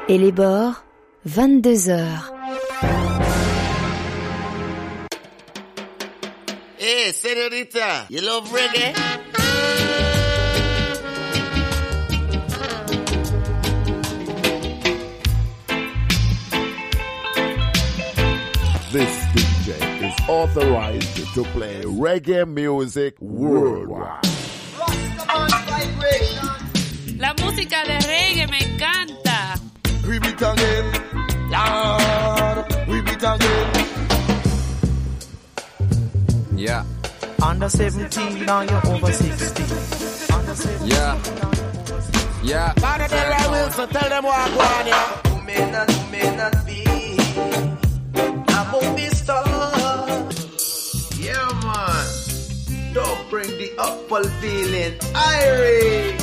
Et les bords, 22h. Hey, señorita, you love reggae? This DJ is authorized to play reggae music worldwide. La música de reggae me encanta. Repeat again, Lord, repeat again. Yeah. Under 17, now you're over 16. Under 17, yeah. Yeah. Barnabella Wilson, tell them what I want, yeah. You may not be a movie star. Yeah, man. Don't bring the upfall feeling. Irie.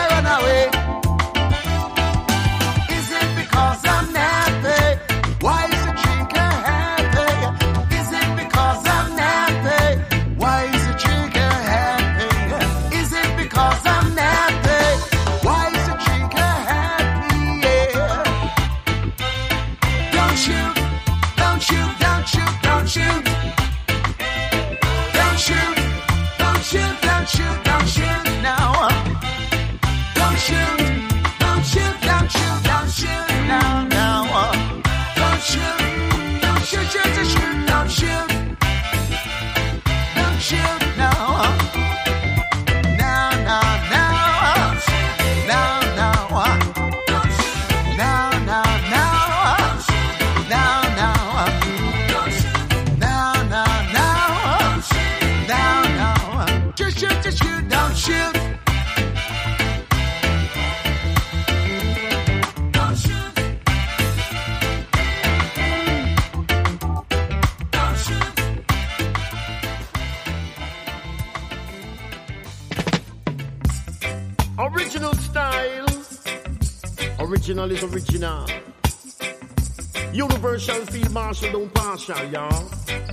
Why Original styles. Original is original. Universal field marshal, don't partial, y'all.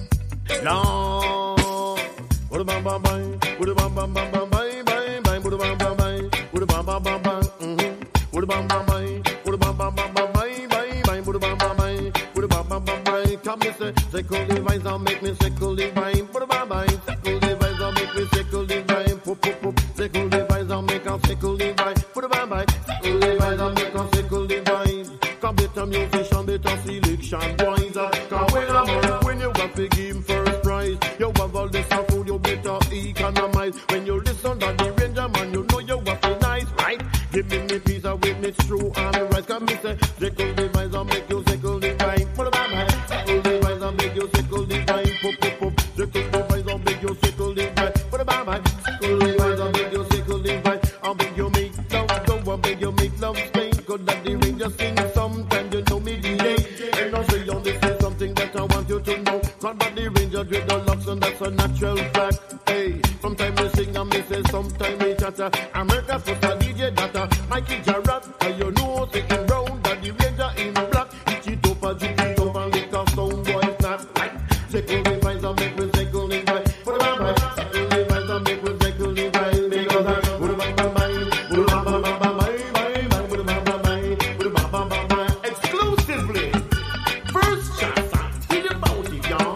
Lord. What a bam bam bam. What a bam bam bam bam bam bam bam. What a bam bam bam. What a bam bam bam bam. What a bam bam bam. What a bam bam bam bam bam bam. What a bam bam bam. What a bam bam bam bam. Come me say, sickle the vines and make me sickle the vine. What a bam bam. Sickle the vines and make me sickle the vine. Pop pop pop. Sickle the vines and make us sickle the vine. What a bam bam. Sickle the vines and make us sickle the vine. Come better musician, better selection wise. Come when you got to give first prize. You have all this food, you better economize. When you listen to the Ranger man, you know you have to nice, right? Give me pizza with me true and rice. Come me say, sickle the vines and make you sickle the vine. Put a bam bam. Sickle the vines and make you sickle the vine. Pop pop pop. Sickle the vines and make you sickle the vine. Put a bam bam. Sickle the vines and make you sickle the vine. I'll make you make love go, I'll make you make love stay. Good that the Ranger sing. Sometimes you know me delay. And I'll say on this is something that I want you to know. God but the Ranger with the locks and that's a natural fact. Hey, sometimes we sing and me say, sometimes we chatter. America for a DJ data. Mikey Jarrett, and you know say in brown that the Ranger in black. It's it up and it is up and lick off some boy snap. Right, sickle the vines and make me sickle the vine. Put a bam bam, sickle the vines and make me sickle the vine. Because I put a bam bam bam, put a bam bam bam bam bam, put a bam bam bam, put a bam bam bam bam. Exclusively, first chance, see the bounty, y'all.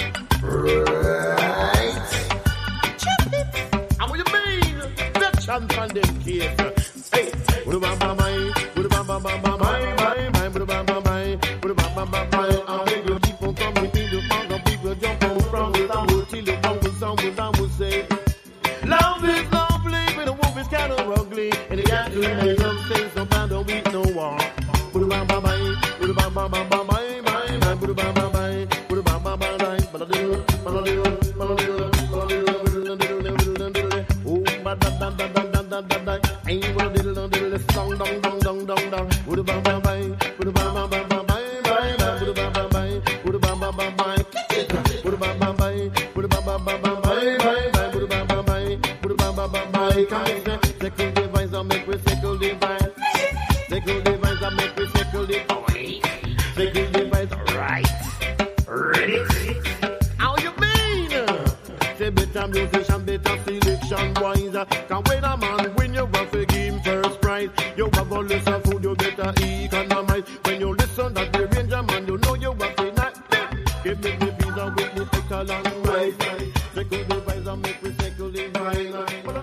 Right. And what you mean? The chance on them kids. Hey, put a bam bam bam, put a bam bam bam bam bam, put a bam bam bam, put a bam bam bam bam. And make your people come with me, the funk of people jump on from the sound till the bumble sound will down will say. Love is lovely, but the wolf is kind of ugly. And the guy who made them say so bad don't beat no war. Put a bam bam bam, put a bam bam bam bam bam, put a bam bam bam, put a bam bam bam bam. But I do, but I do, but I do, but I do. Oh, but da. Ain't what a little song, dong. Put a bam bam bam, put a bam bam bam bam bam, put a bam bam bam, put a bam bam bam bam, put a bam bam bam, put a bam bam bam bam bam, put a bam bam bam, put a bam bam bam bam. Come here, sickle the vines and make me sickle the vine. Sickle the vines and make me sickle the vine. Sickle the vines, right? Ready? How you mean? Say better musician, better selection wise. Can wait a man when you want to give him first prize. You have all this food, you better economize. When you listen to the Ranger man, you know you have to not. Give me the pizza with me pickle and rice. Sickle the vines and make me sickle the vine.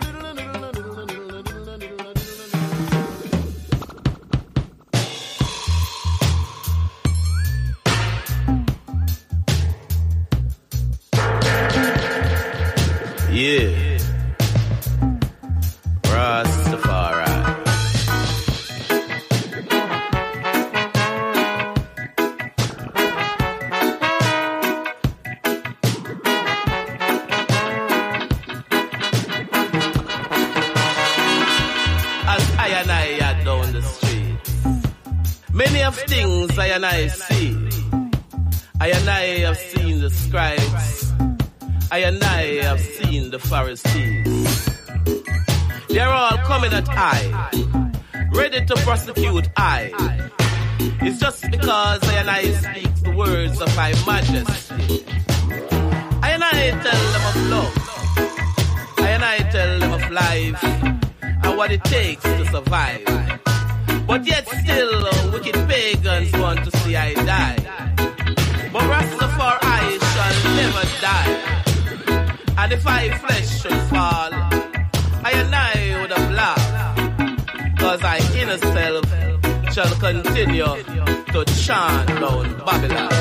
Yeah. Rastafari. As I and I are down the street, many of things I and I see. I and I have seen the scribes. I and I have seen the Pharisees. They're all coming at I, ready to prosecute I. It's just because I and I speak the words of my majesty. I and I tell them of love. I and I tell them of life and what it takes to survive. But yet still, wicked pagans want to see I die. But Rastafari shall never die. And if I flesh should fall, I and I would have laughed. Cause I inner self shall continue to chant down Babylon.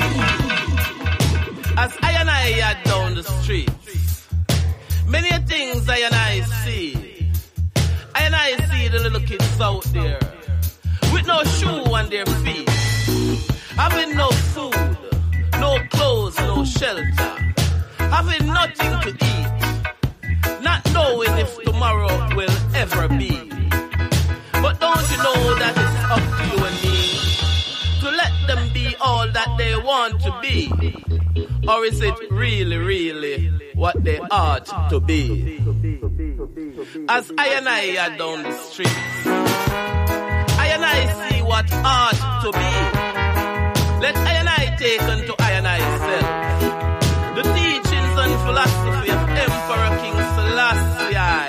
As I and I are down the streets, many things I and I see. I and I see the little kids out there with no shoe on their feet, having no food, no clothes, no shelter, having nothing to eat, not knowing if tomorrow will ever be. But don't you know that it's up to you and me to let them be all that they want to be? Or is it really, really what they ought to be? As I and I are down the street, I and I see what ought to be. Let I and I take unto I and I self the teachings and philosophy of Emperor King Selassie,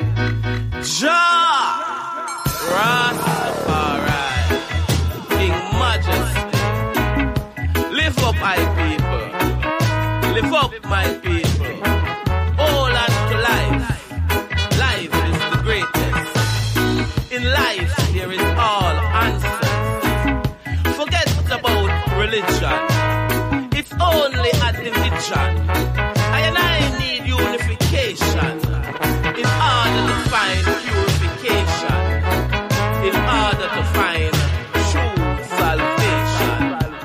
Jah Rastafari, King Majesty. Lift up my people, lift up my people. Hold on to life. Life is the greatest. In life there is all answers. Forget about religion. It's only a division. I and I need unification in order to find purification, in order to find true salvation.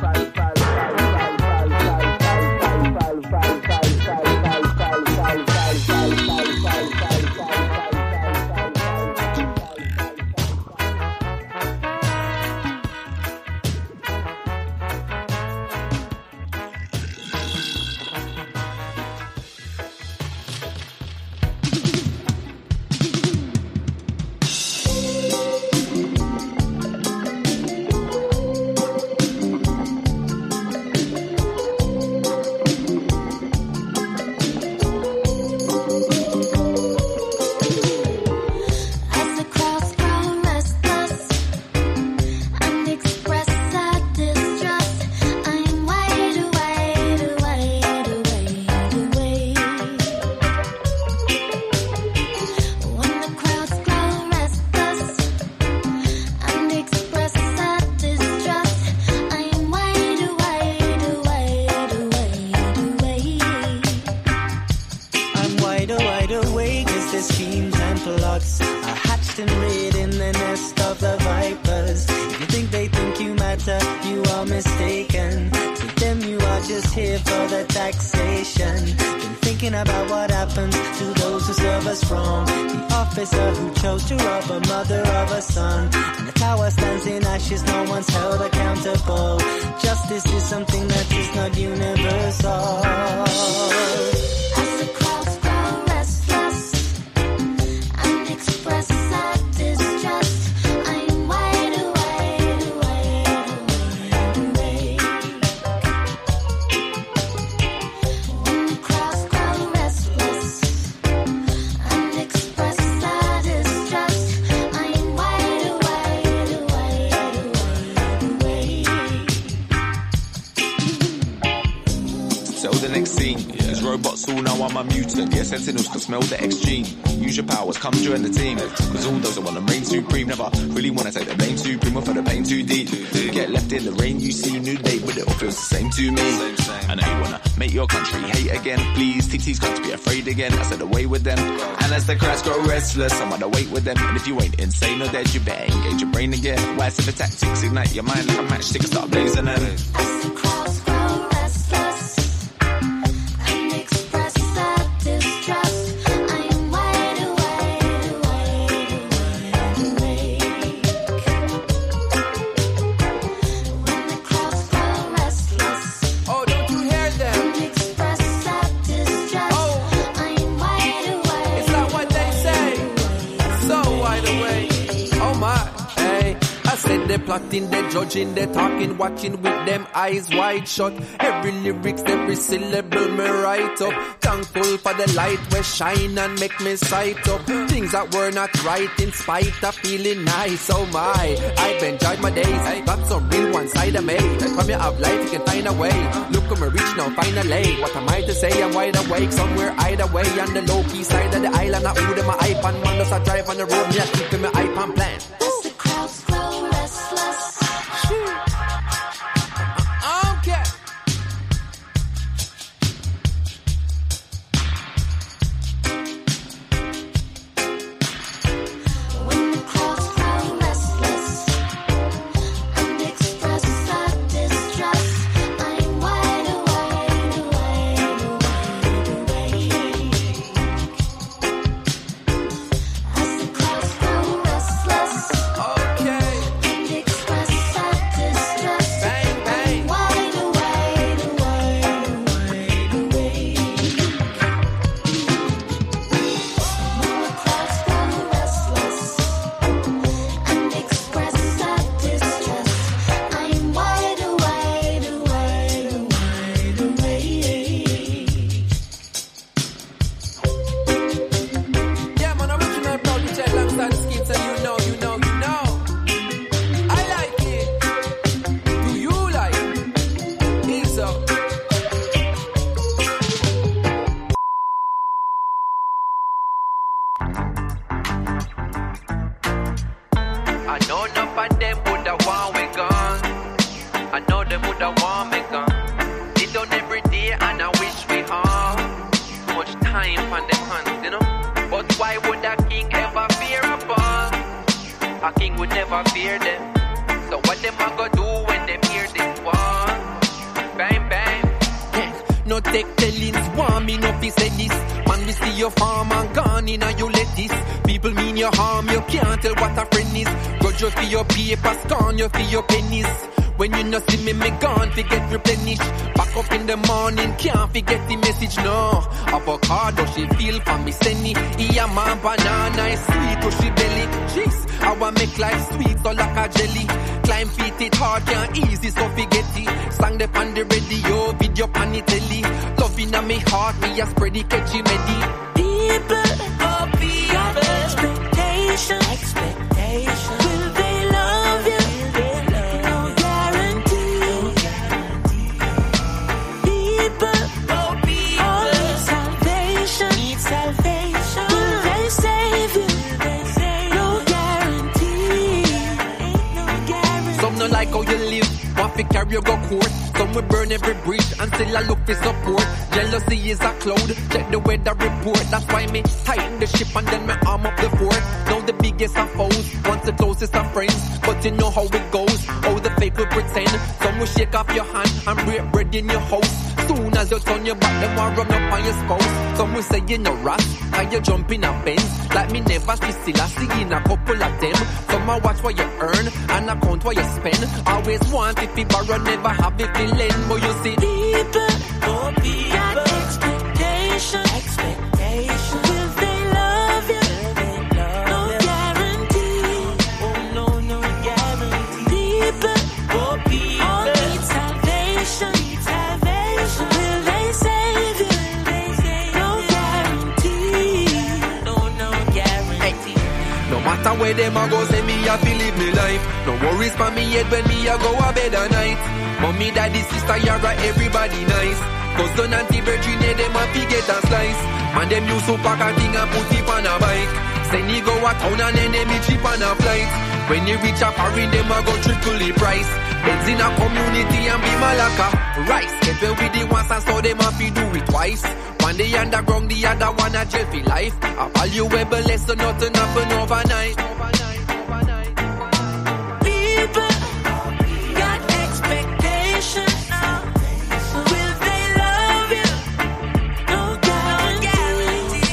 Sentinels can smell the X gene. Use your powers, come join the team. Cause all those that want to reign supreme never really want to take the blame supreme or for the pain too deep. Get left in the rain, you see new day, but it all feels the same to me. I know you wanna make your country hate again. Please, TT's got to be afraid again. I said away with them. And as the crowds grow restless, I'm on the wait with them. And if you ain't insane or dead, you better engage your brain again. Why the tactics ignite your mind like a matchstick and start blazing them. As the crowds grow restless and express that distrust, I am wide awake. When the crowds grow restless, oh, don't you hear them? and express that distrust, Oh. I am wide awake. It's not what they say. So wide awake. Oh my, hey. I said they're plotting, they're judging, they're talking, watching with them eyes wide shut. Every lyrics, every syllable me write up. Thankful for the light where shine and make me sight up. Things that were not right in spite of feeling nice. Oh my, I've enjoyed my days. Got some real one side of me. From you have life, you can find a way. Look at me reach now, finally. What am I to say? I'm wide awake. Somewhere either way on the low key side of the island. I order my iPhone. One does I drive on the road. Me I keep in my iPhone plan. As the crowds grow restless, Okay. when the crowds grow restless and express that distrust, I'm wide awake. As the crowds grow restless I know enough of them woulda want we gone. I know them woulda want me gone. Sit down every day and I wish we all much time on them hands, you know. But why would a king ever fear a ball? A king would never fear them. So what them a go do when them hear this one? Bang bang. No take tellings, want me no fi say this. Man, we see your farm and gone in and you let this. People mean your harm, you can't tell what a friend is. Grudge you for your paper, scorn you for your pennies. When you no see me gone, forget replenish. Back up in the morning, can't forget the message, no. Avocado, she feel for me, Senny. Yeah, man, banana is sweet to she belly. Jeez, I want make life sweet, so like a jelly. Climb feet, it hard, can't easy, so forget it. Sang the pan the radio, video pan the telly. Love in me heart, me a spread the catchy medi. People, oh people, expectation. Will they love you? No guarantee. People, oh people, need salvation. Will they save you? No guarantee. Some no like how you live, want to carry you go court. Some will burn every bridge and still I look for support. Jealousy is a cloud, check the weather report. That's why me tighten the ship and then me arm up the fort. Now the biggest of foes, once the closest of friends. But you know how it goes, how the fake will pretend. Some will shake off your hand and break bread in your house. Soon as you turn your back, them will run up on your spouse. Some will say you no rat, how you jump in a Benz. Like me never see still, I see in a couple of them. Some will watch what you earn and account what you spend. Always want if you borrow, never have if you lend. But you see People, oh people, got expectation. Will they love you? No guarantee. Oh no guarantee. People, oh people, all need salvation. Will they save you? No guarantee. No guarantee. no matter where them a go, say me a feel live me life. No worries for me head when me a go a bed at night. Mommy, daddy, sister, yara, everybody nice. Cousin, auntie, virgin, them a fi get a slice. Man, them use to pack a thing and put it on a bike. Send you go a town and then them cheap on a flight. When you reach a foreign, them a go triple the price. Benz in a community and be malaka. Rice, get well with the ones and so them a fi do it twice. One day underground, the other one a jail for life. A valuable lesson, nothing happen overnight. People got expectation. Will they love you? No guarantee.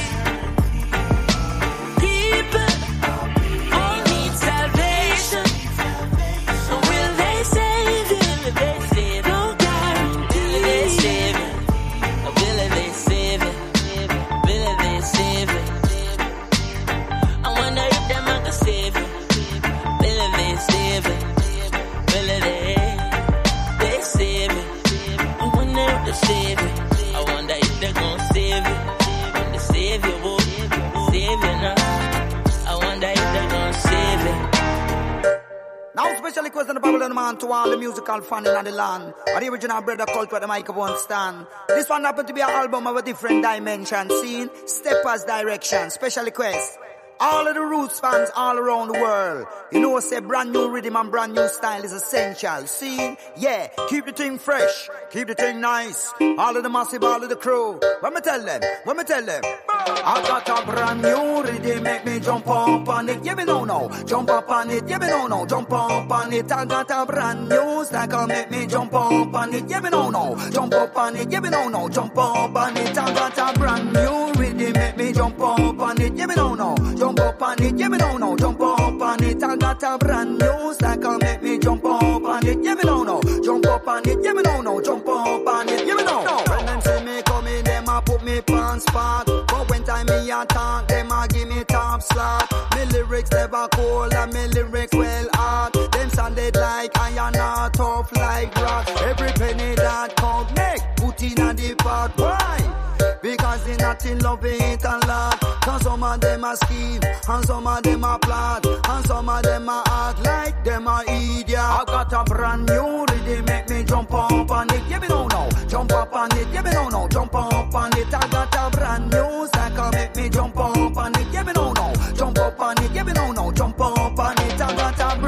People all need salvation. Will they save you? No guarantee. Will they save you? Will they save you? Will they save you? I wonder if them are gonna save you. Will they save it? Will they save it? I wonder if they save it. I wonder if they're gonna save it. When they save you, boy, save it now. I wonder if they're gonna save it. Now special request on the Babylon man to all the musical fan in the land. Or the original brother cult where the microphone stand. This one happened to be an album of a different dimension. Scene, Steppers Direction. Special request. All of the Roots fans all around the world. You know, say brand new rhythm and brand new style is essential. See? Yeah, keep the thing fresh. Keep the thing nice. All of the massive, all of the crew. What me tell them? I got a brand new rhythm, make me jump up on it. Yeah, me no. Jump up on it. Yeah, me no. Jump up on it. I got a brand new style, make me jump up on it. Yeah, me no. Jump up on it. Yeah, me no. Jump up on it. I got a brand new rhythm, make me jump up on it. Yeah, me no. Jump up on it, yeah me no, jump up on it. I got a brand new style, make me jump up on it. Yeah me no, jump up on it. Yeah me no, jump up on it. Yeah me no. When them see me coming, them a put me pants spot. But when time me attack, them a give me top slot. Me lyrics never cold and me lyrics well hard. Them sounded like iron or tough like rock. Every penny that count, make put in a the pot. Why? Because they not in love it a lot. Cause some of them a scheme, and some of them a plot, and some of them a act like them a idiot. I got a brand new rhythm, make me jump up on it. Yeah me no, jump up on it. Yeah me no, jump up on it. I got a brand new cycle, make me jump up on it. Yeah me no, jump up on it. Yeah me no, jump up on it. I got a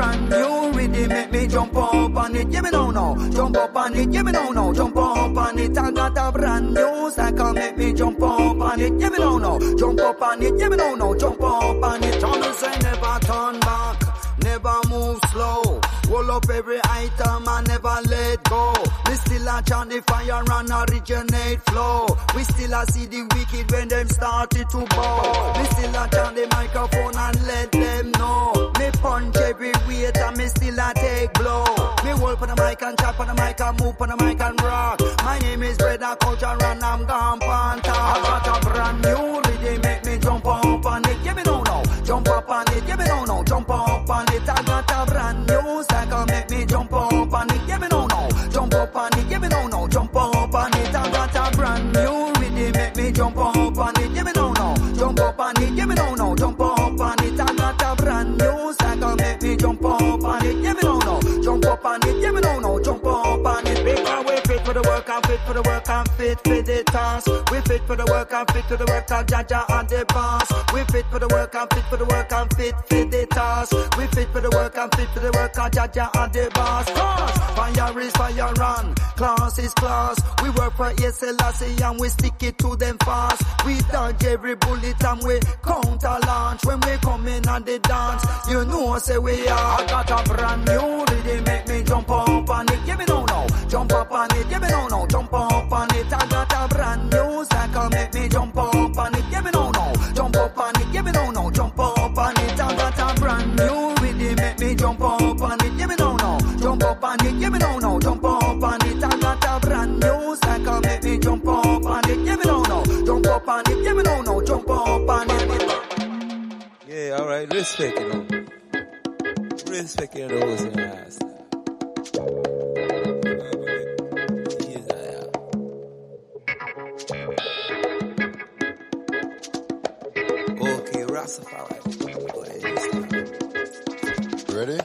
no. Jump up on it, yeah me no. Jump up on it, I got a brand new cycle, make me jump up on it, yeah me no. Jump up on it, yeah me no. Jump up on it, Johnny say never turn back, never move slow. Roll up every item and never let go. We still a chant the fire and originate flow. We still a see the wicked when them started to bow. We still a chant the microphone and let them know. Me punch every weight and me still a take blow. Me hold on the mic and chat on the mic and move on the mic and rock. My name is Brother Culture and I'm gone panta. I got a brand new rhythm, make me jump up on it. Yeah me no. Jump up on it, yeah me no. Jump up on it, I got a brand new cycle, make me jump up on it, yeah me no. Jump up on it, yeah me no. Jump up on it, I got a brand new rhythm, make me jump up on it, yeah me no. Jump up on it, yeah me no. Jump up on it, I got a brand new cycle, make me jump up on it, yeah me no. Jump up on it, yeah me no. Jump up on it, because we fit for the work and fit for the work and fit for the task. We fit for the work and fit for the work and Jaja and the boss. We fit for the work and fit for the work and fit for the task. We fit for the work and fit for the work and Jaja and the boss. Cause fire is fire and class is class. We work for SLC and we stick it to them fast. We dodge every bullet and we counter launch. When we come in and they dance, you know say we are. I got a brand new rhythm, make me jump up on it. Give me no. Jump up on it, give me no. Jump up on it, I got a brand new cycle, make me jump up on it. Give me no. Jump up on it, give me no. Jump up on it, I got a brand new rhythm, make me jump up on it. Give me no. Jump up on it, give me no. Jump up on it, I got a brand new cycle, make me jump up on it. Give me no. Jump up on it, give me no. Jump up on it. Yeah, alright, respect, you know. Respect your nose in your ass. Okay, Rastafari. Ready?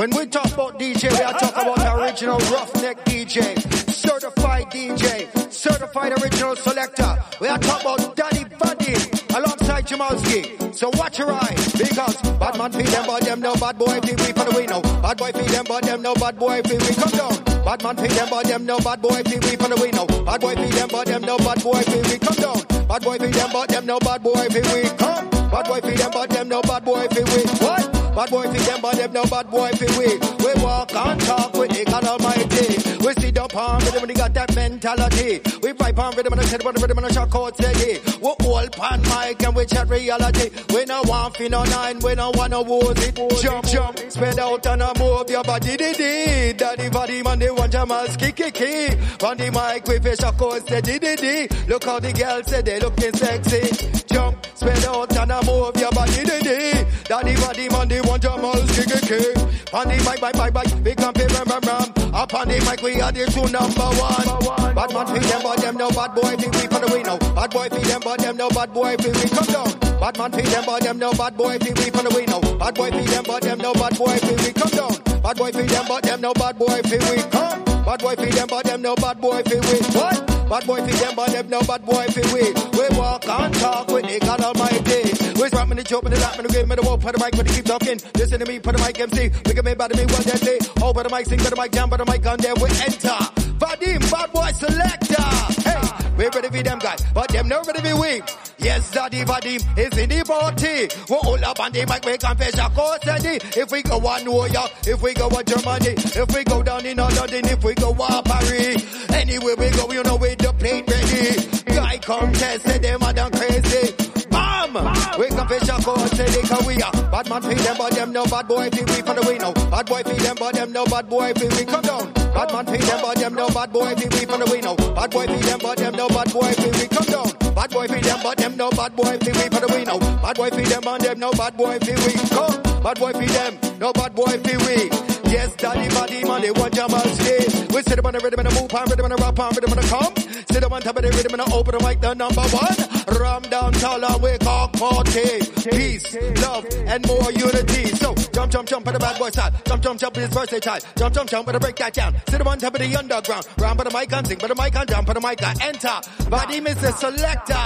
When we talk about DJ, we are talking about the original roughneck DJ, certified DJ, certified original selector. We are talking about Daddy Buddy alongside Jamalski. So watch your eye, because bad man feed them, but them no bad boy feel we for the we know. Bad boy feed them, but them no bad boy feel we come down. Bad man feed them, but them no bad boy feel we for the we know. Bad boy feed them, but them no bad boy feel we come down. Bad boy feed them, but them no bad boy feel we come. Bad boy feed them, but them no bad boy feel we what? Bad boy feed them, but them no bad boy feel we. We walk and talk with the God Almighty. We sit up on rhythm, we got that mentality. We vibe on rhythm and I said, but the rhythm and I shock out steady. We all pan mic and we chat reality. We no want fin no nine, we no want no woods it. Jump, jump, spread out and a move your body, di-di. Daddy body man, they want Jamalski, kiki. On the mic, we fish shock out steady, di-di. Look how the girls say they looking sexy. Jump, spread out and a move your body, di-di. Daddy body man, they want Jamalski, kiki. On the mic, bye, we can pay ram. Up on the mic, we are the two number one. Bad man feed them, but them no bad boy feel we for the we know. Bad boy feed them, but them no bad boy feel we come down. Bad man feed them, but them no bad boy feel we for the we know. Bad boy feed them, but them no bad boy feel we come down. Bad boy feed them, but them no bad boy feel we come. Bad boy feed them, but them no bad boy feel we what? Bad boy feed them, but them no bad boy feel we. We walk and talk with the God Almighty. We rap me the choke, me the lap, me the game, me the walk, put the mic, but they keep talking. Listen to me, put the mic MC. We can make bad to me one deadly. Oh, but the mic sing, but the mic jam, but the mic on there, we enter. Vadim, bad boy selector. Hey, we ready for them guys, but them not ready for we. Yes, Daddy Vadim is in the party. We all up on the mic, we can fish a course steady. If we go on New York, if we go on Germany, if we go down in London, if we go on Paris. Anywhere we go, you know with the plate ready. Guy come test, say them are done crazy. Bam! We can fish a course steady, cause we are. Bad man feed them, but them no bad boy feel we for the we know. Bad boy feed them, but them no bad boy feel we come down. Bad man feed them, but them no bad boy feel we for the we know. Bad boy feed them, but them no bad boy feel we come down. Bad boy feed them, but them no bad boy feel we for the we know. Bad boy feed them, and them no bad boy feel we come. Bad boy feed them, no bad boy feel we. Yes, Daddy body man, they want Jamalski. We sit up on the rhythm and a move on, rhythm and a rap on, rhythm and a come. Sit up on top of the rhythm and a open the mic, the number one. Ram down tall and we cock party. Peace, love, and more unity. So, jump on the bad boy side. Jump in his versatile. Jump, but break that down. Sit up on top of the underground. Ram by the mic and sing, but the mic and jump, but the mic and enter. Body is the selector.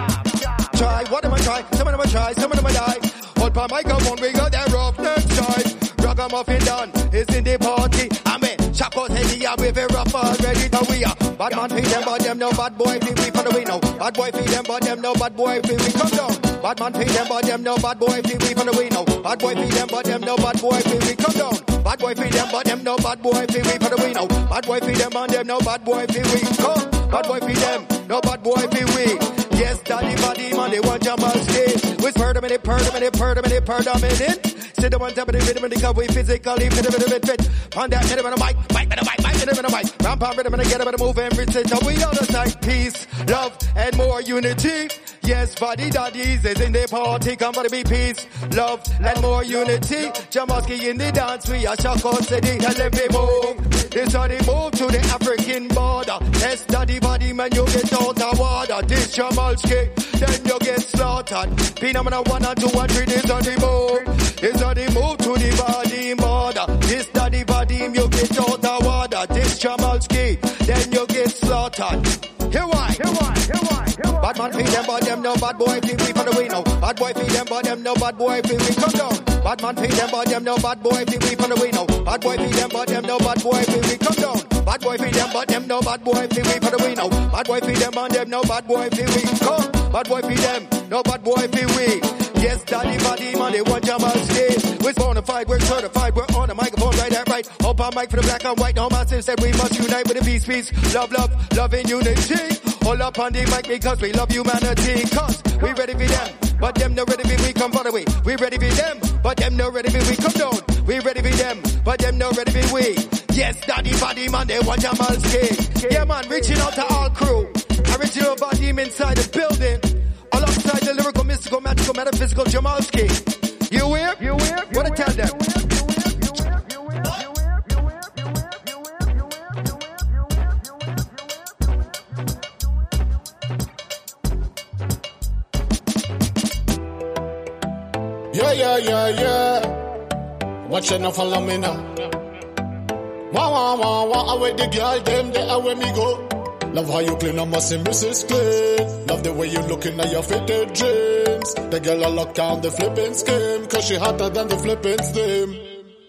Try, what am I try? Some of them I try, some of them I die. Hold my microphone, we got that rough next side. Ragamuffin done, is in the party. I mean, Chaco's heady, yeah, we very rough already, now we are. Bad man feed them, but them no bad boy feel we for the we know. Bad boy feed them, but them no bad boy feel we come down. Bad man feed them, but them no bad boy feel we for the we know. Bad boy feed them, but them no bad boy feel we come down. Bad boy feed them, but them no bad boy feel we for the we know. Bad boy feed them, and them no bad boy feel we come. Bad boy feed them, no bad boy feel we. Yes, Daddy body man, they want Jamalski. We purr them in it. Sit them on top of the rhythm and the we physically fit. On that rhythm and the mic, rhythm and the mic. Ramp on rhythm and get up and move and sit. So we on the side, peace, love, and more unity. Yes, body daddies is in the party. Come for the be peace, love, and more unity. Jamalski in the dance, we are Chaco City. Tell them they move. This how they move to the African border. Yes, Daddy body man, you get out the water. This Jamalski, then you get slaughtered. Phenomena 1 and 2 and 3, this how they move. This how they move to the body border. This Daddy body, you get out the water. This Jamalski, then you get slaughtered. Here why? Bad man feed them, but them no bad boy feel we for the we know. Bad boy feed them, but them no bad boy feel we come down. Bad man feed them, but them no bad boy feel we for the we know. Bad boy feed them, but them no bad boy feel we come down. Bad boy feed them, but them no bad boy feel we for the we know. Bad boy feed them, and them no bad boy feel we come. Bad boy feed them, no bad boy feel we. Yes, Daddy body man, they want Jamalski. We're bonafide, we're certified, we're on the microphone right and right. Up on mic for the black and white, no massive said we must unite with the peace, love, and unity. All up on the mic because we love humanity. Cause we ready for them, but them not ready for we come far away. We ready for them, but them not ready for we come down. We ready for them, but them not ready for we. Yes, Daddy body man, they want Jamalski. Yeah man, reaching out to all crew. Original body inside the building. Alongside the lyrical, mystical, magical, metaphysical Jamalski. You hear? What to tell them? Yeah. Watch you not follow me now. Wah, away the girl, them, they away me go. Love how you clean up my Mrs. Clean. Love the way you looking at your fitted dreams. The girl I lock on the flipping scheme, cause she hotter than the flipping steam.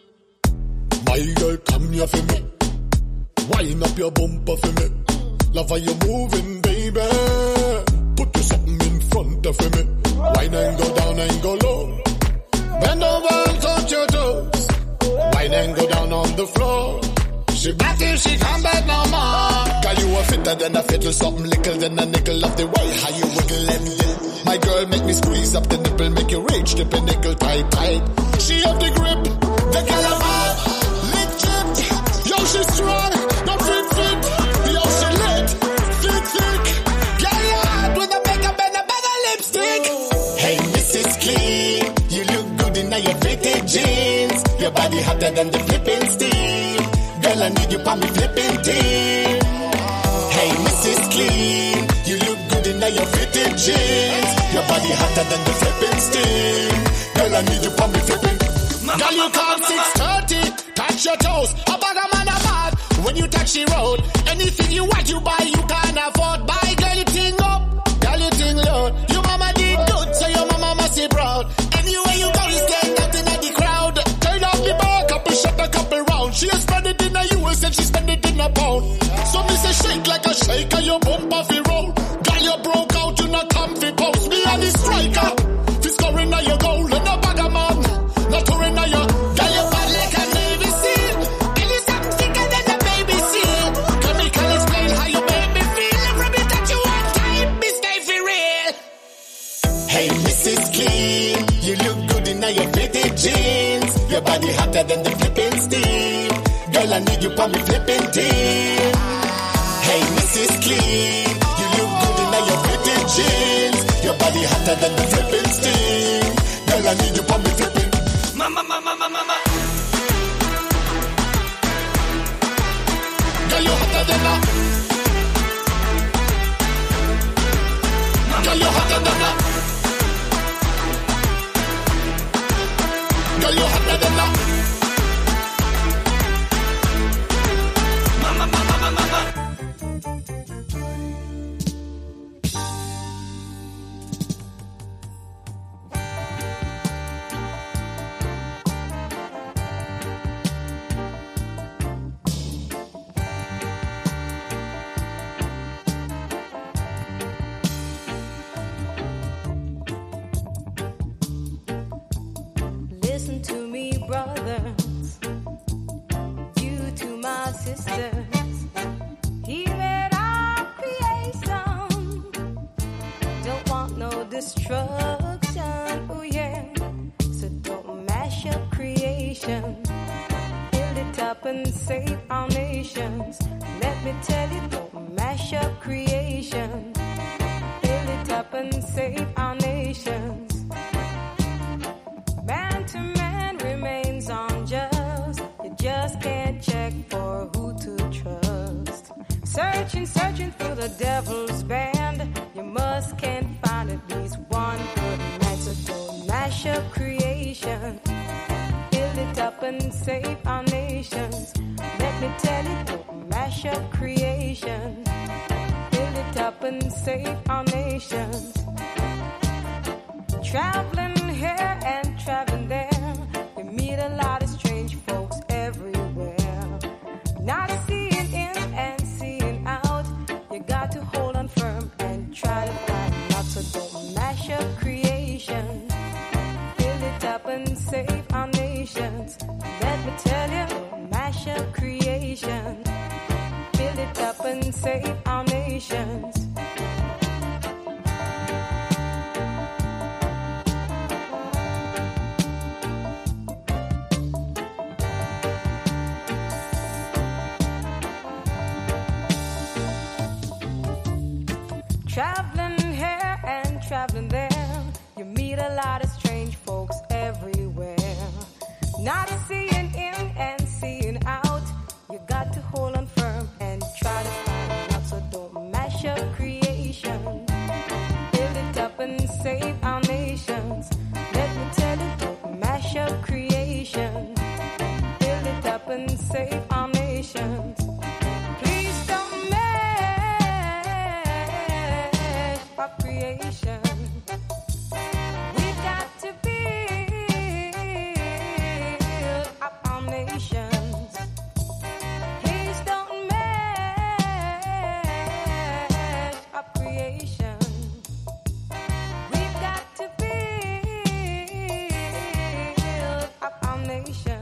My girl, come here for me. Wind up your bumper for me. Love how you moving, baby. Put you something in front of me. Wine and go down and go low. Bend over and touch your toes. Wine and go down on the floor. She back till she come back no more. Girl, you are fitter than a fiddle, something little than a nickel of the way how you wiggle and dill. My girl make me squeeze up the nipple, make you reach the pinnacle tight. She have the grip, the girl of her, legit. Yo, she strong, not fit. Yo, she lit, thick. Girl, you hot with a makeup and a bag of lipstick. Hey, Mrs. Clean, you look good in your fitted jeans. Your body hotter than the flipping steam. Girl, I need you for me flipping team. Hey, Mrs. Clean, you look good in your fitted jeans. Your body hotter than the flipping steam. Girl, I need you for me flipping. Girl, you come 6:30, touch your toes. A bag of man apart when you touch the road. Anything you want, you buy, you can't afford. Buy, girl, you ting up, girl, you ting low. Your mama did good, so your mama must be proud. Anywhere you go, you stand out in the crowd. Turn off the bar, couple shut a couple round. She spend it in a US and she spend it in a pound. So me say shake like a shaker, your bump off the road. Girl, you broke out, you not comfy post. Me and the striker, fi scoring on your goal. And no bag of man, not touring on your. Girl, you bad like a Navy SEAL. And you something thicker than a baby seal. Chemical explain how you make me feel. Every bit that you want, time, me stay for real. Hey, Mrs. Clean, you look good in your fitted jeans. Your body hotter than the flipping steam. Girl, I need you for me flipping team. Hey, Mrs. Clean, you look good in your fitted jeans. Your body hotter than the flipping steam. Girl, I need you for me flipping. Mama. Girl, you hotter than a. Girl, you hotter than a. Girl, you hotter than a. Mama. Listen to me, brothers, you to my sisters. He made our creation. Don't want no destruction, oh yeah. So don't mash up creation. Build it up and save our nations. Let me tell you, don't mash up creation. Build it up and save our nations. Man to man remains unjust. You just can't check for who to trust. Searching through the devil's band. You can't find at least one good man. So don't mash up creation. Build it up and save our nations. Let me tell you, don't mash up creation. Build it up and save our nations. Traveling here and traveling there, you meet a lot of strange folks everywhere. Not seeing in and seeing out, you got to hold on firm and try to find out. So don't mash up creation. Build it up and save our nations. Let me tell you, don't mash up creation. Build it up and save our nations. Traveling here and traveling there, you meet a lot of strange folks everywhere. Not seeing in and seeing out, you got to hold on firm and try to find out. So don't mash up creation. Build it up and save our nations. Let me tell you, don't mash up creation. save our nations. Please don't mess our creation. We've got to build up our nations. Please don't mess our creation. We've got to build up our nations.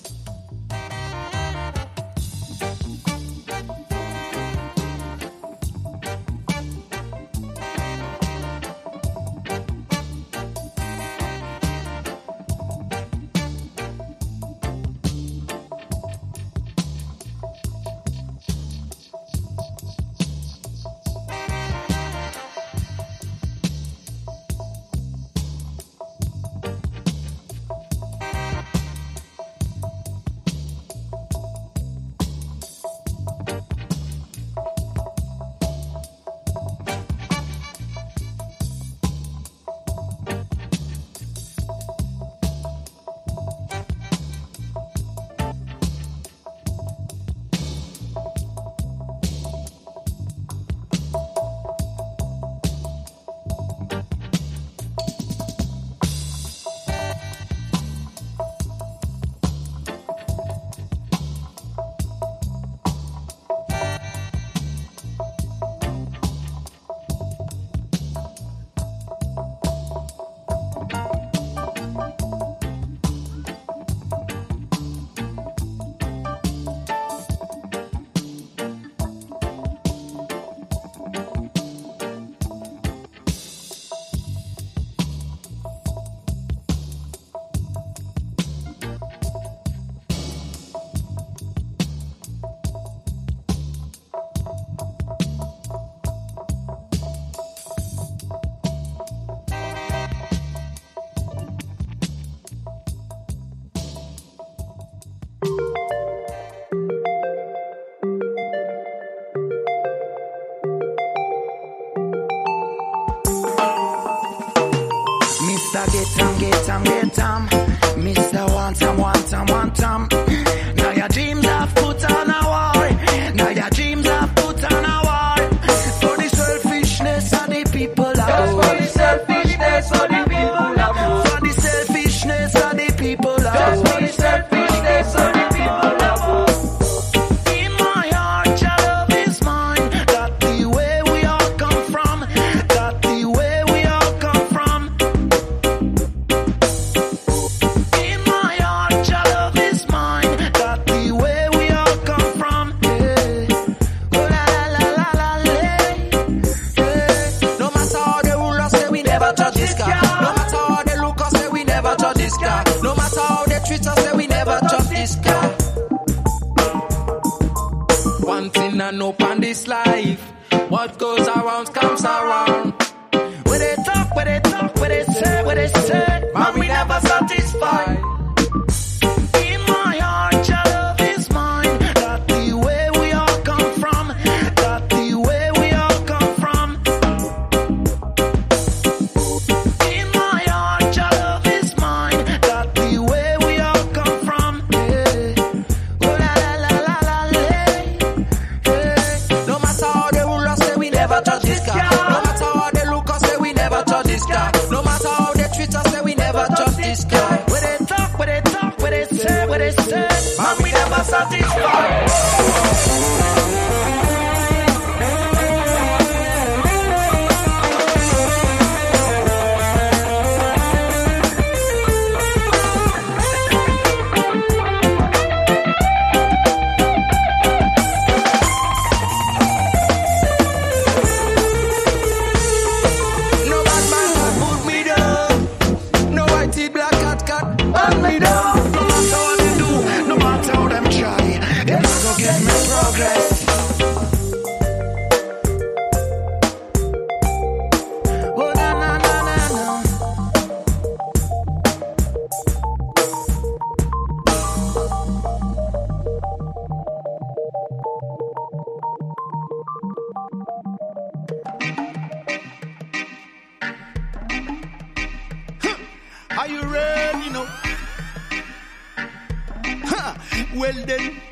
Get 'em. Mr. Want 'em. Now your dreams have put on a war. Now your dreams have put on a war. For the selfishness of the people of just for the selfishness of the people of for the selfishness of the people of just for the selfishness of the people of in my heart, your love is mine. That's the way we all come from. That's the way we all come from. In my heart, your love is mine. That's the way we all come from. Yeah. Oh la la la la la la. Yeah. No matter how they rule us, say we never touch this car. No matter how they look us, say we never touch this car. No matter how they treat us, say we never touch this car. One thing I know on this life, what goes around comes around. Where they talk, where they talk, where they say, Man, we never satisfied. in my heart, your love is mine. That's the way we all come from. That's the way we all come from. In my heart, your love is mine. That's the way we all come from. Yeah. Oh la la la la la la. Yeah. No matter how they rule us, say we never touch this car. No matter how they look us, say we never touch this car. No matter how they treat us, say we never touch this car. Where they talk, where they talk, where they say, Man, we never satisfied. No bad man can put me down. No white teeth, black cat, hold me down. no matter what they do, no matter how them try, they not gonna get me progress. Oh na na na na na. Are you ready now? Ha! Well then,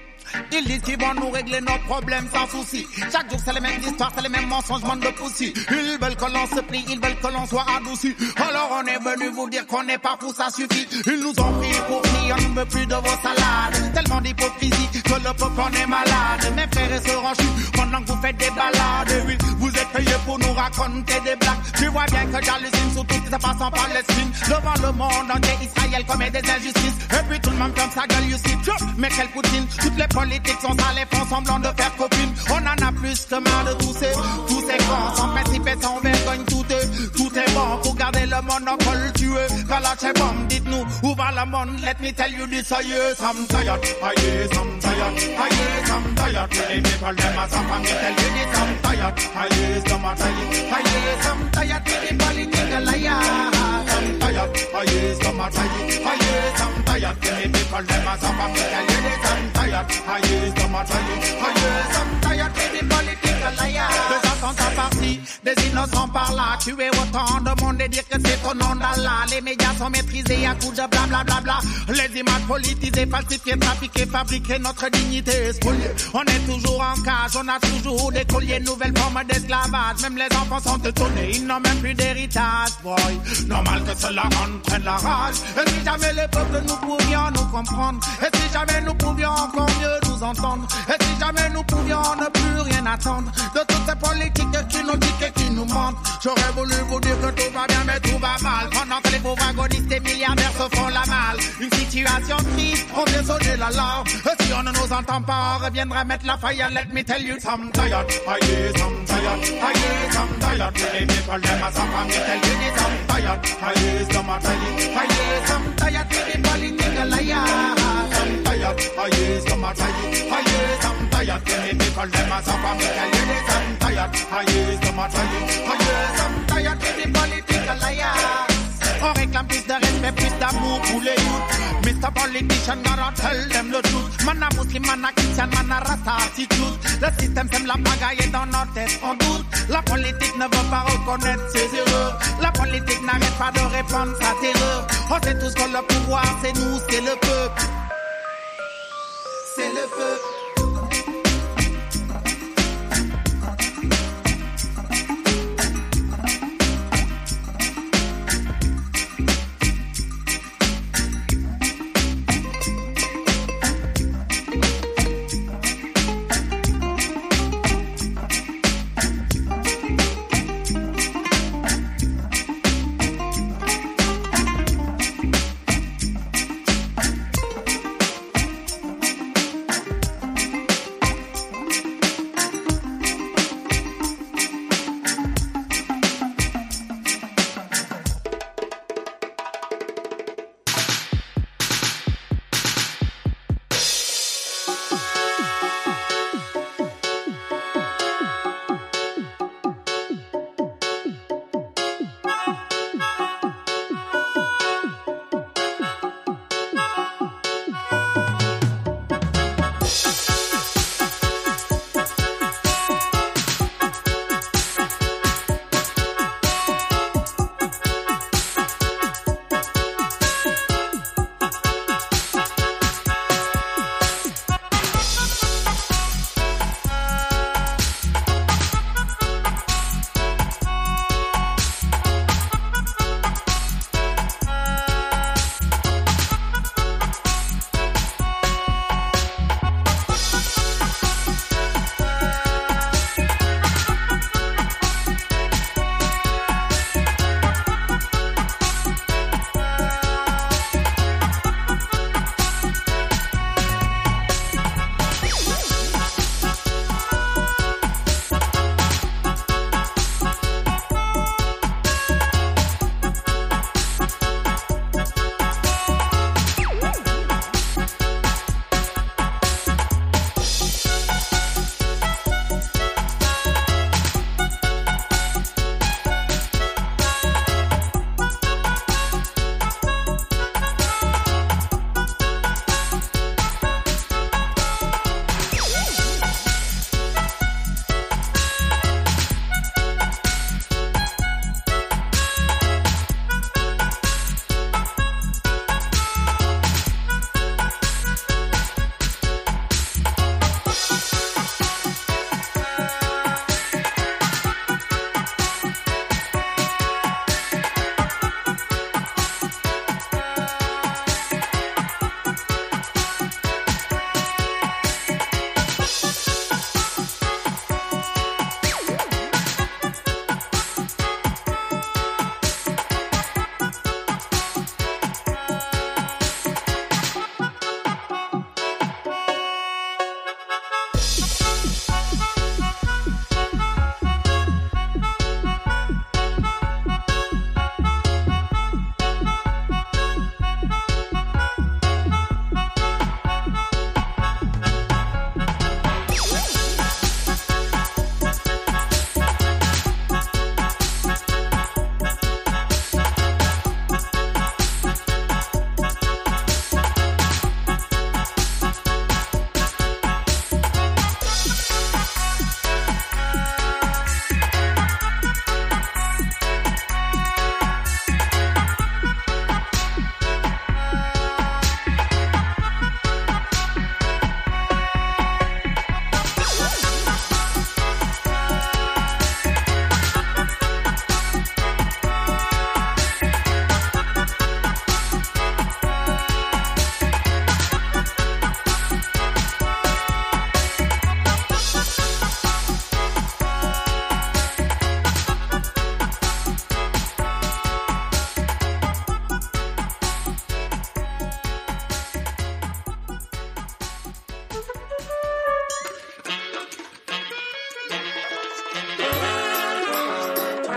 Ils disent qu'ils vont nous régler nos problèmes sans souci. Chaque jour c'est les mêmes histoires, c'est les mêmes mensonges, monde de poussi. Ils veulent que l'on se plie, ils veulent que l'on soit adouci. Alors on est venu vous dire qu'on n'est pas fou, ça suffit. Ils nous ont pris pour qui, on ne veut plus de vos salades. Tellement d'hypocrisie que le peuple en est malade. Mes frères et sœurs en chute pendant que vous faites des balades. Oui, vous êtes payés pour nous raconter des blagues. Tu vois bien que j'hallucine sur tout ce qui se passe en Palestine. Devant le monde entier, Israël commet des injustices. Et puis tout le monde comme sa gueule, you see. Mais quelle Poutine, toutes les politiques sont sales et font semblant de faire copine. On en a plus que marre de tous ces cons. Sans principe et sans vergogne, tout est bon pour garder le monopole tué. Quand la c'est bon, dites-nous où va le monde. Let me tell you this, yes, I'm tired. Yes, I'm tired. Yes, I'm tired. Les people, them as a family, tell you this, I'm tired. Yes, I'm tired. Yes, I'm tired. The political liars. I'm tired. Yes, I'm tired. Yes, I'm tired. The people, them as a family, tell you this, I'm tired. Yes, I'm tired. Yes, I'm tired. The political liars. Les attentes sont partis, des innocents par là. Tuer autant de monde et dire que c'est au nom d'Allah. Les médias sont maîtrisés à coups de blablabla. Les images politisées, falsifiées, trafiquées, fabriquées, notre dignité est spoliée. On est toujours en cage, on a toujours des colliers, nouvelles formes d'esclavage. Même les enfants sont étonnés, ils n'ont même plus d'héritage. Boy, normal que cela entraîne la rage. Et si jamais les peuples nous pouvions nous comprendre, et si jamais nous pouvions encore mieux nous entendre, et si jamais nous pouvions ne plus rien attendre de toutes ces politiques qui nous disent et qui nous mentent. J'aurais voulu vous dire que tout va bien mais tout va mal, pendant que les pauvres agonistes et milliardaires se font la malle. Une situation triste, on vient sonner l'alarme. Et si on ne nous entend pas, on reviendra mettre la faille. Let me tell you, I'm tired. Yes, I'm tired. Yes, I'm tired. Les people, them as a family, tell you this, I'm tired. Yes, I'm tired. Yes, I'm tired. The political liars. I'm tired. Yes, I'm tired. Yes, I'm tired. Les people, them as a family, tell you this, I'm tired. Yes, I'm tired. Yes, I'm tired. The political liars. On réclame plus de respect, plus d'amour pour les youths. Mr. Politician, gotta tell them the truth. Man a Muslim, man a Christian, man a Rasta attitude. Le système sème la pagaille dans nos têtes, on doute. La politique ne veut pas reconnaître ses erreurs. La politique n'arrête pas de répandre sa terreur. On sait tous que le pouvoir, c'est nous, c'est le peuple. C'est le peuple.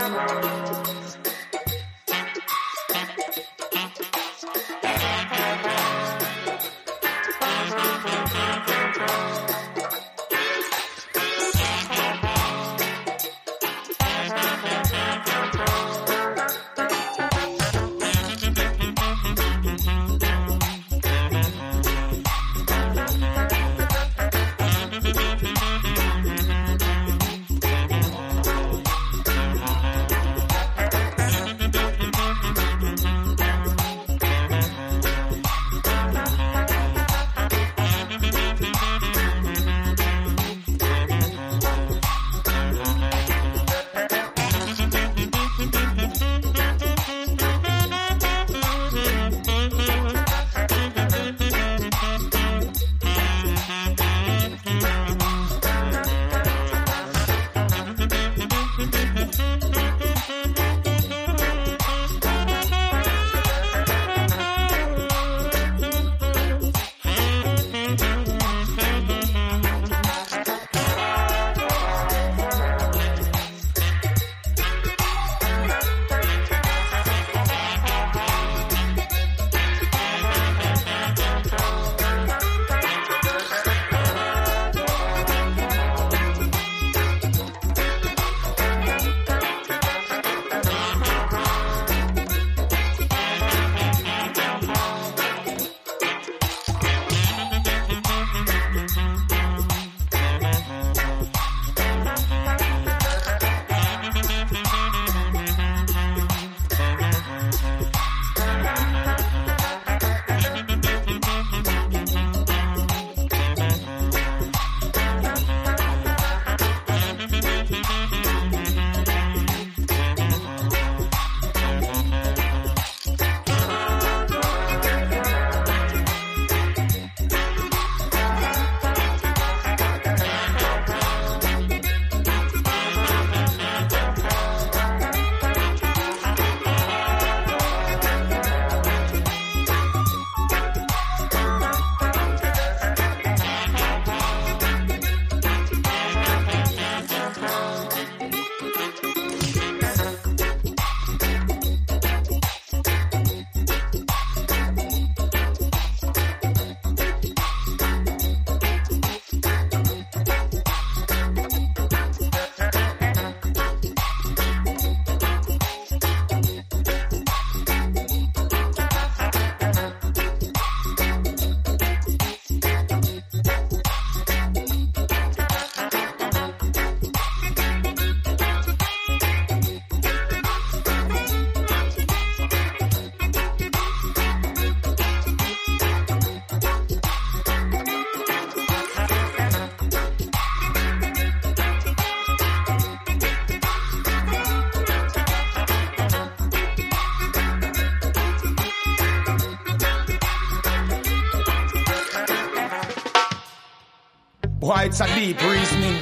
Why it's a deep reasoning,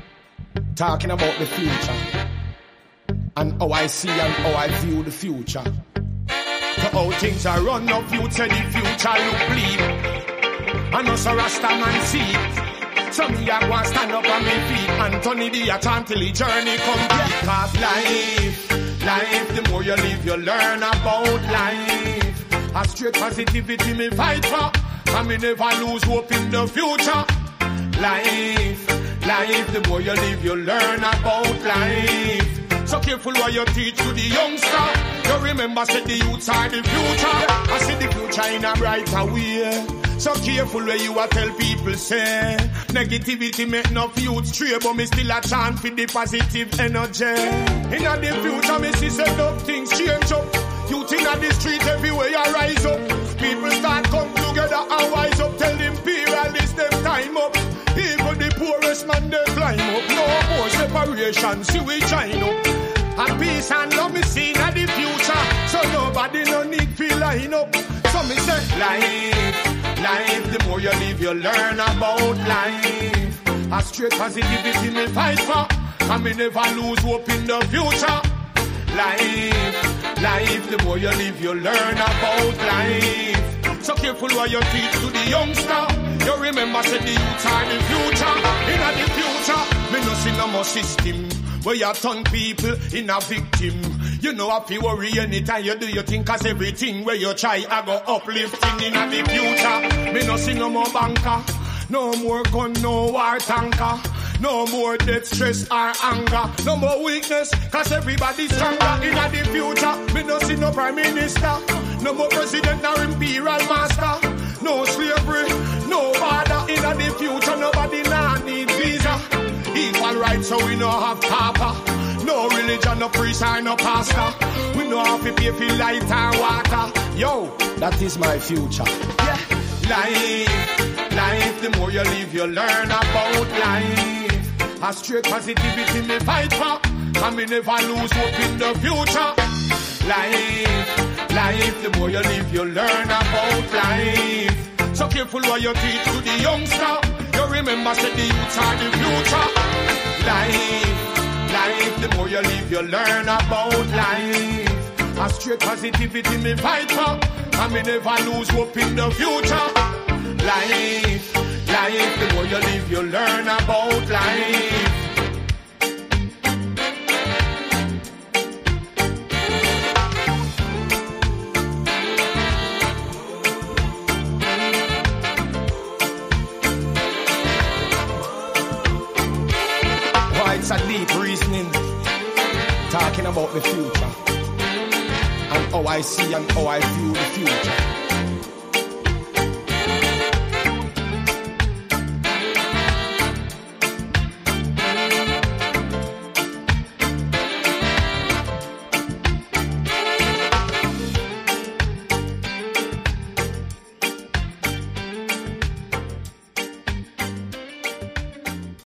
talking about the future, and how I see and how I view the future. To how things are run up, you tell the future look bleak, and us a Rasta man see. So me a go and stand up on me feet and turn it the chant till the journey complete. Cause life, the more you live, you learn about life. A straight positivity me fight for, and me never lose hope in the future. Life, the more you live, you learn about life. So careful what you teach to the youngster. You remember, say the youths are the future. I see the future in a brighter way. So careful where you a tell people say negativity make no youth stray, but me still a chant for the positive energy. In the future, me see set up things change up. Youth in the street everywhere you rise up. People start come together and wise up. Tell them imperialists them time up. Even the poorest man they climb up. No more separation, see we join up. And peace and love me see in the future. So nobody no need feel line up. So me say life, the more you live, you learn about life. A straight positivity me fight for, and me never lose hope in the future. Life, the more you live, you learn about life. So careful what you teach to the youngster. You remember, say the youth are the future. In the future, me no see no more system. where you turn people in a victim. You know if you worry anytime you do your thing, cause everything where you try, I go uplifting in the future. Me no see no more banker, no more gun, no war tanker. No more death, stress or anger. No more weakness, cause everybody's stronger. In the future, me no see no prime minister. No more president nor imperial master. No slavery, no border. In the future, nobody nah need visa. Equal rights, so we no have papa. No religion, no priest or no pastor. We no have to pay for light and water. Yo, that is my future. Yeah. Life, the more you live, you learn about life. A straight positivity me fight for, and me never lose hope in the future. Life, the more you live, you learn about life. So careful what you teach to the youngster. You remember that the youths are the future. Life, the more you live, you learn about life. A straight positivity me fight for, and me never lose hope in the future. Life, the more you live, you learn about life. Why it's a deep reasoning, talking about the future, and how I see and how I view the future.